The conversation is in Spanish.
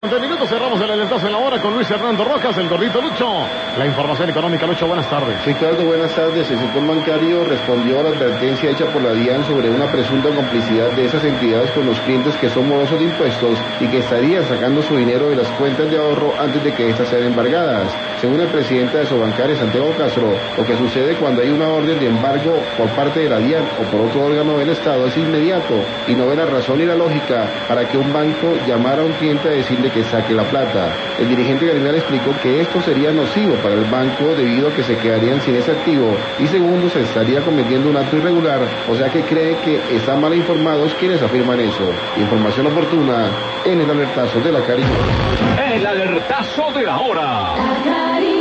20 minutos cerramos el alertazo en la hora con Luis Hernando Rojas, el gordito Lucho. La información económica, Lucho, buenas tardes. Ricardo, buenas tardes. El sector bancario respondió a la advertencia hecha por la DIAN sobre una presunta complicidad de esas entidades con los clientes que son morosos de impuestos y que estarían sacando su dinero de las cuentas de ahorro antes de que éstas sean embargadas. Según el presidente de Sobancaria, Santiago Castro, lo que sucede cuando hay una orden de embargo por parte de la DIAN o por otro órgano del Estado es inmediato y no ve la razón ni la lógica para que un banco llamara a un cliente a decirle que saque la plata. El dirigente gremial explicó que esto sería nocivo para el banco debido a que se quedarían sin ese activo y segundo, se estaría cometiendo un acto irregular, o sea que cree que están mal informados quienes afirman eso. Información oportuna en el alertazo de la Caribe. El alertazo de la hora.